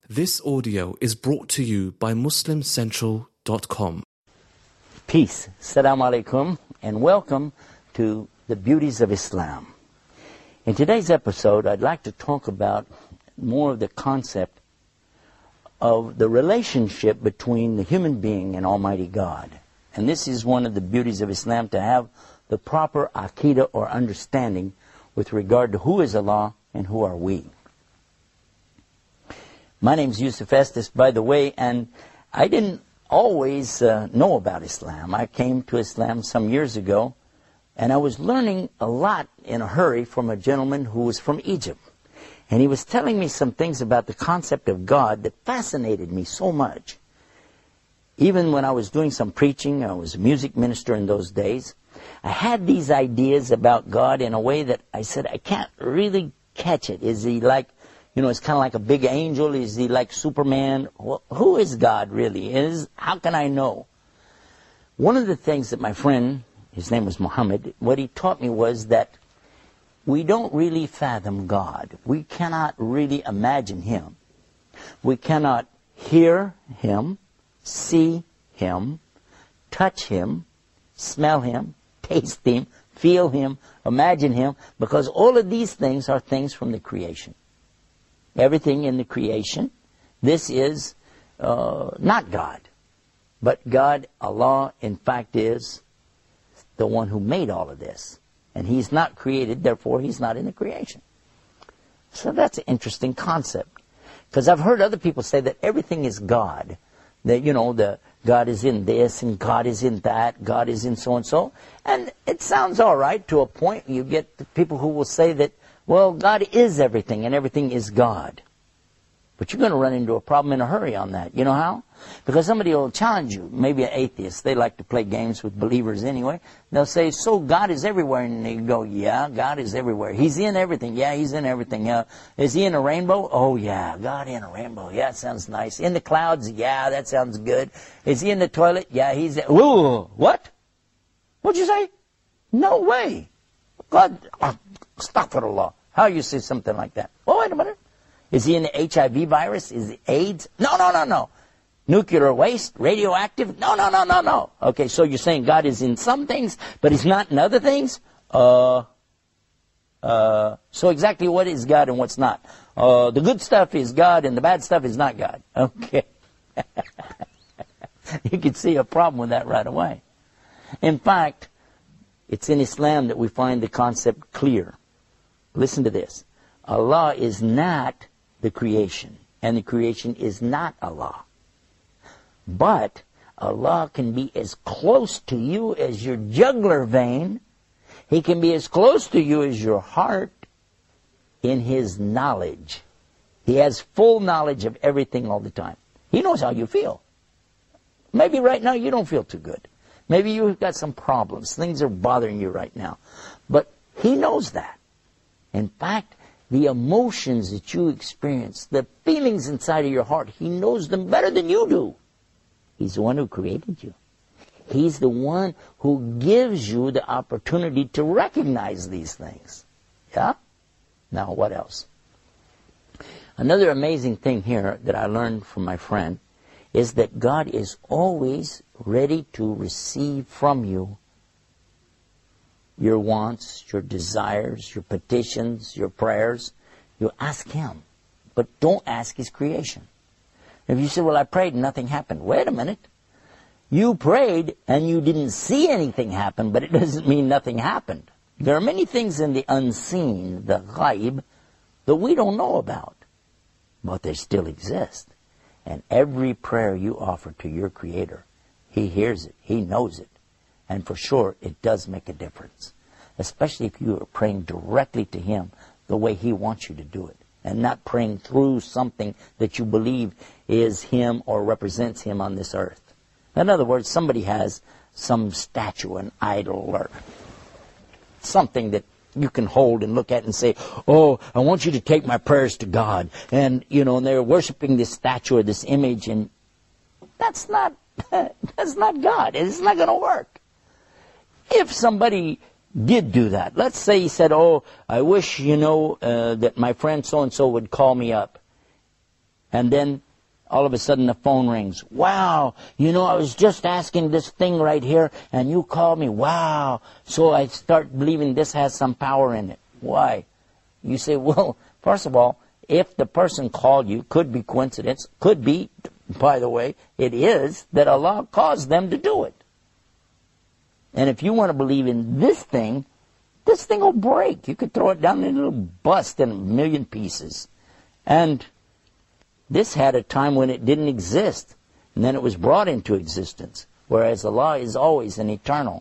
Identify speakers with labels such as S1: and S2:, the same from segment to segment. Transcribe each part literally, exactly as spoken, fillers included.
S1: This audio is brought to you by Muslim Central dot com.
S2: Peace. Assalamu alaikum, and welcome to the beauties of Islam. In today's episode, I'd like to talk about more of the concept of the relationship between the human being and Almighty God. And this is one of the beauties of Islam, to have the proper aqidah or understanding with regard to who is Allah and who are we. My name's Yusuf Estes, by the way, and I didn't always uh, know about Islam. I came to Islam some years ago, and I was learning a lot in a hurry from a gentleman who was from Egypt. And he was telling me some things about the concept of God that fascinated me so much. Even when I was doing some preaching, I was a music minister in those days, I had these ideas about God in a way that I said, I can't really catch it. Is he like, you know, it's kind of like a big angel? Is he like Superman? Well, who is God really? Is how can I know? One of the things that my friend, his name was Muhammad, what he taught me was that we don't really fathom God. We cannot really imagine Him. We cannot hear Him, see Him, touch Him, smell Him, taste Him, feel Him, imagine Him, because all of these things are things from the creation. Everything in the creation, this is uh, not God. But God, Allah, in fact, is the one who made all of this. And He's not created, therefore He's not in the creation. So that's an interesting concept. Because I've heard other people say that everything is God. That, you know, the God is in this, and God is in that, God is in so-and-so. And it sounds all right to a point. You get the people who will say that, well, God is everything, and everything is God. But you're going to run into a problem in a hurry on that. You know how? Because somebody will challenge you, maybe an atheist. They like to play games with believers anyway. They'll say, so God is everywhere. And they go, yeah, God is everywhere. He's in everything. Yeah, He's in everything. Uh, is He in a rainbow? Oh, yeah, God in a rainbow. Yeah, that sounds nice. In the clouds? Yeah, that sounds good. Is He in the toilet? Yeah, He's... Ooh, what? What'd you say? No way. God, oh, astaghfirullah. How you say something like that? Well, wait a minute. Is He in the H I V virus? Is it AIDS? No, no, no, no. Nuclear waste? Radioactive? No, no, no, no, no. Okay, so you're saying God is in some things, but He's not in other things? Uh, uh, so exactly what is God and what's not? Uh, the good stuff is God and the bad stuff is not God. Okay. You can see a problem with that right away. In fact, it's in Islam that we find the concept clear. Listen to this. Allah is not the creation, and the creation is not Allah. But Allah can be as close to you as your jugular vein. He can be as close to you as your heart in His knowledge. He has full knowledge of everything all the time. He knows how you feel. Maybe right now you don't feel too good. Maybe you've got some problems. Things are bothering you right now. But He knows that. In fact, the emotions that you experience, the feelings inside of your heart, He knows them better than you do. He's the one who created you. He's the one who gives you the opportunity to recognize these things. Yeah? Now, what else? Another amazing thing here that I learned from my friend is that God is always ready to receive from you your wants, your desires, your petitions, your prayers. You ask Him, but don't ask His creation. If you say, well, I prayed and nothing happened. Wait a minute. You prayed and you didn't see anything happen, but it doesn't mean nothing happened. There are many things in the unseen, the ghaib, that we don't know about, but they still exist. And every prayer you offer to your Creator, He hears it, He knows it. And for sure, it does make a difference. Especially if you are praying directly to Him the way He wants you to do it. And not praying through something that you believe is Him or represents Him on this earth. In other words, somebody has some statue, an idol, or something that you can hold and look at and say, oh, I want you to take my prayers to God. And, you know, and they're worshiping this statue or this image, and that's not, that's not God. It's not going to work. If somebody did do that, let's say he said, oh, I wish, you know, uh, that my friend so-and-so would call me up. And then all of a sudden the phone rings. Wow, you know, I was just asking this thing right here, and you called me. Wow. So I start believing this has some power in it. Why? You say, well, first of all, if the person called you, could be coincidence, could be, by the way, it is, that Allah caused them to do it. And if you want to believe in this thing, this thing will break. You could throw it down and it'll bust in a million pieces. And this had a time when it didn't exist, and then it was brought into existence, whereas Allah is always an eternal.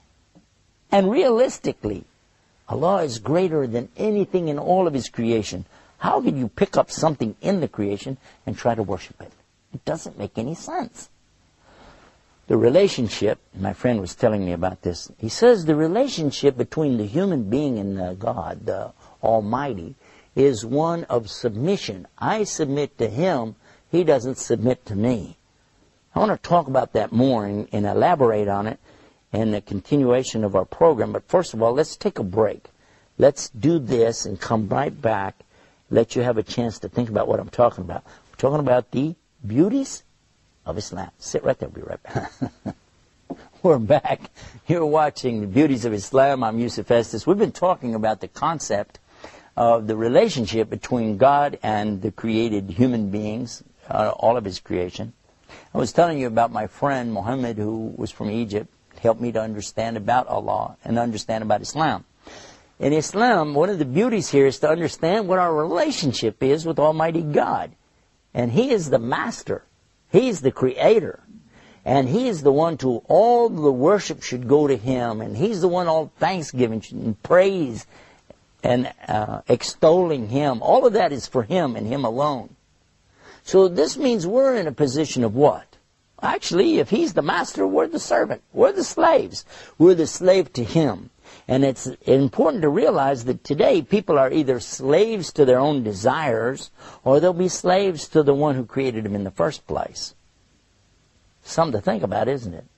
S2: And realistically, Allah is greater than anything in all of His creation. How could you pick up something in the creation and try to worship it? It doesn't make any sense. The relationship, my friend was telling me about this, he says the relationship between the human being and uh, God, the Almighty, is one of submission. I submit to Him, He doesn't submit to me. I want to talk about that more and, and elaborate on it in the continuation of our program. But first of all, let's take a break. Let's do this and come right back, let you have a chance to think about what I'm talking about. We're talking about the beauties of Islam. Sit right there, be right back. We're back. You're watching The Beauties of Islam. I'm Yusuf Estes. We've been talking about the concept of the relationship between God and the created human beings, uh, all of His creation. I was telling you about my friend Muhammad, who was from Egypt, helped me to understand about Allah and understand about Islam. In Islam, one of the beauties here is to understand what our relationship is with Almighty God. And He is the master. He's the creator. And He is the one to all the worship should go to Him. And He's the one all thanksgiving and praise and uh, extolling Him. All of that is for Him and Him alone. So this means we're in a position of what? Actually, if He's the master, we're the servant. We're the slaves. We're the slave to Him. And it's important to realize that today people are either slaves to their own desires or they'll be slaves to the one who created them in the first place. Something to think about, isn't it?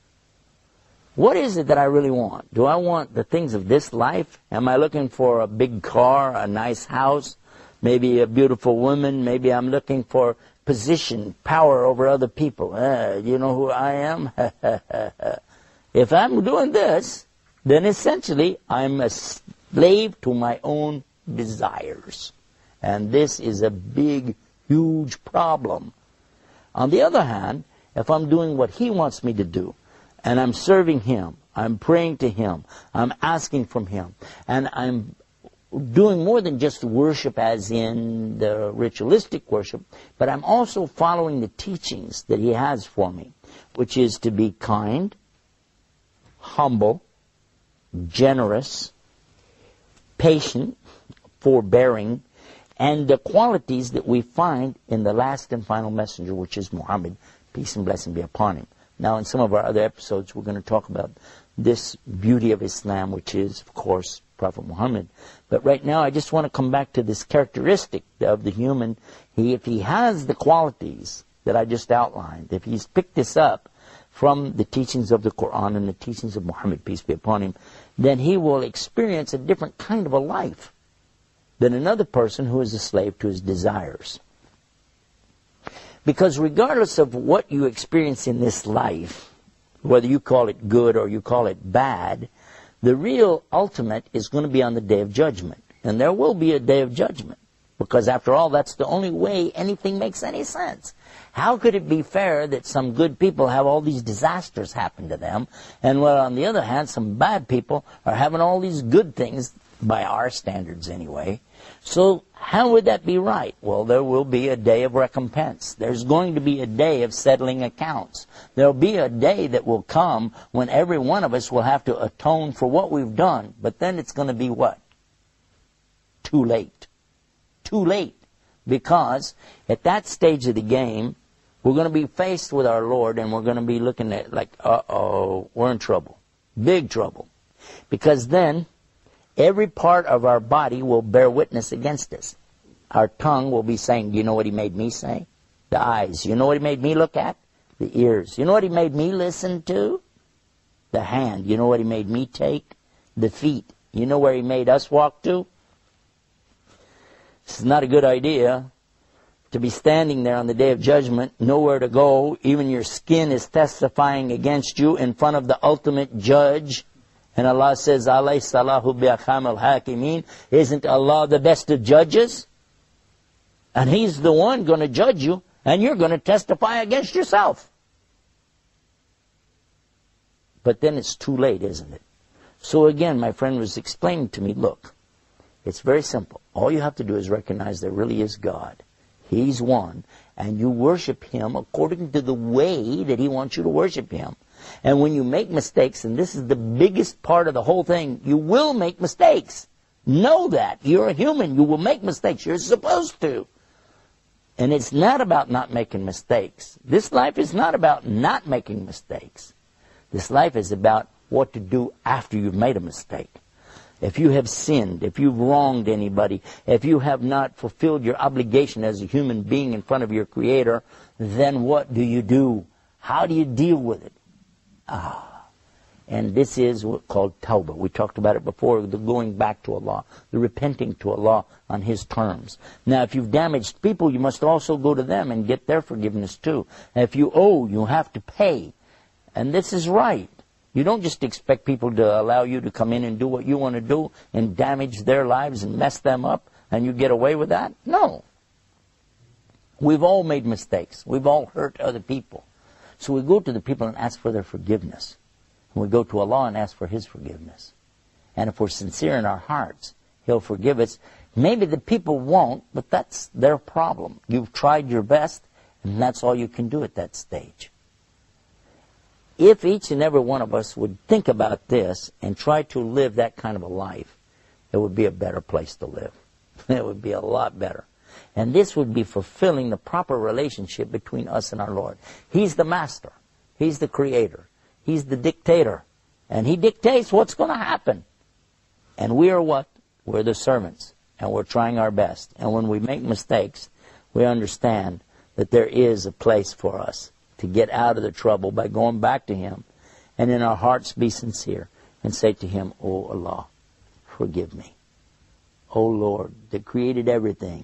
S2: What is it that I really want? Do I want the things of this life? Am I looking for a big car, a nice house, maybe a beautiful woman? Maybe I'm looking for position, power over other people. Uh, you know who I am? If I'm doing this, then essentially I'm a slave to my own desires. And this is a big, huge problem. On the other hand, if I'm doing what He wants me to do, and I'm serving Him, I'm praying to Him, I'm asking from Him, and I'm doing more than just worship as in the ritualistic worship, but I'm also following the teachings that He has for me, which is to be kind, humble, generous, patient, forbearing, and the qualities that we find in the last and final messenger, which is Muhammad, peace and blessing be upon him. Now, in some of our other episodes, we're going to talk about this beauty of Islam, which is, of course, Prophet Muhammad. But right now, I just want to come back to this characteristic of the human. He, if he has the qualities that I just outlined, if he's picked this up from the teachings of the Quran and the teachings of Muhammad, peace be upon him, then he will experience a different kind of a life than another person who is a slave to his desires. Because regardless of what you experience in this life, whether you call it good or you call it bad, the real ultimate is going to be on the Day of Judgment. And there will be a Day of Judgment. Because after all, that's the only way anything makes any sense. How could it be fair that some good people have all these disasters happen to them, and well, on the other hand, some bad people are having all these good things, by our standards anyway? So how would that be right? Well, there will be a day of recompense. There's going to be a day of settling accounts. There'll be a day that will come when every one of us will have to atone for what we've done. But then it's going to be what? Too late. Too late. Because at that stage of the game, we're going to be faced with our Lord, and we're going to be looking at like, uh-oh, we're in trouble. Big trouble. Because then every part of our body will bear witness against us. Our tongue will be saying, do you know what He made me say? The eyes, you know what He made me look at? The ears, you know what He made me listen to? The hand, you know what He made me take? The feet, you know where He made us walk to? This is not a good idea. to be standing there on the day of judgment, nowhere to go, even your skin is testifying against you in front of the ultimate judge. And Allah says, Alaysa Allahu bi'ahkam al-hakimin. Isn't Allah the best of judges? And He's the one going to judge you, and you're going to testify against yourself. But then it's too late, isn't it? So again, my friend was explaining to me, look, it's very simple. All you have to do is recognize there really is God. He's one, and you worship Him according to the way that He wants you to worship Him. And when you make mistakes, and this is the biggest part of the whole thing, you will make mistakes. Know that. You're a human. You will make mistakes. You're supposed to. And it's not about not making mistakes. This life is not about not making mistakes. This life is about what to do after you've made a mistake. If you have sinned, if you've wronged anybody, if you have not fulfilled your obligation as a human being in front of your Creator, then what do you do? How do you deal with it? Ah, and this is what's called tawbah. We talked about it before, the going back to Allah, the repenting to Allah on His terms. Now, if you've damaged people, you must also go to them and get their forgiveness too. And if you owe, you have to pay. And this is right. You don't just expect people to allow you to come in and do what you want to do and damage their lives and mess them up and you get away with that. No. We've all made mistakes. We've all hurt other people. So we go to the people and ask for their forgiveness. And we go to Allah and ask for His forgiveness. And if we're sincere in our hearts, He'll forgive us. Maybe the people won't, but that's their problem. You've tried your best, and that's all you can do at that stage. If each and every one of us would think about this and try to live that kind of a life, it would be a better place to live. It would be a lot better. And this would be fulfilling the proper relationship between us and our Lord. He's the master. He's the creator. He's the dictator. And He dictates what's going to happen. And we are what? We're the servants. And we're trying our best. And when we make mistakes, we understand that there is a place for us to get out of the trouble by going back to Him, and in our hearts be sincere and say to Him, Oh Allah, forgive me. Oh Lord, that created everything,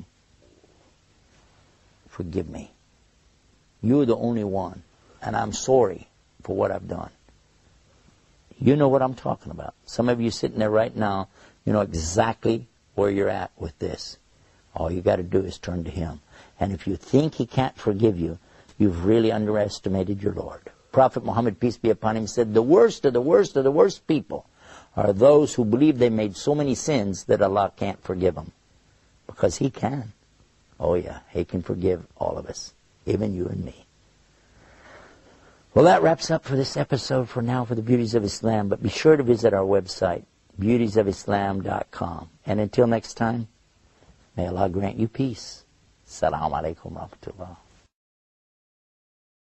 S2: forgive me. You're the only one, and I'm sorry for what I've done. You know what I'm talking about. Some of you sitting there right now, you know exactly where you're at with this. All you got to do is turn to Him. And if you think He can't forgive you, you've really underestimated your Lord. Prophet Muhammad, peace be upon him, said, the worst of the worst of the worst people are those who believe they made so many sins that Allah can't forgive them. Because He can. Oh yeah, He can forgive all of us, even you and me. Well, that wraps up for this episode for now for the Beauties of Islam. But be sure to visit our website, beauties of islam dot com. And until next time, may Allah grant you peace. Assalamu alaikum wa rahmatullah.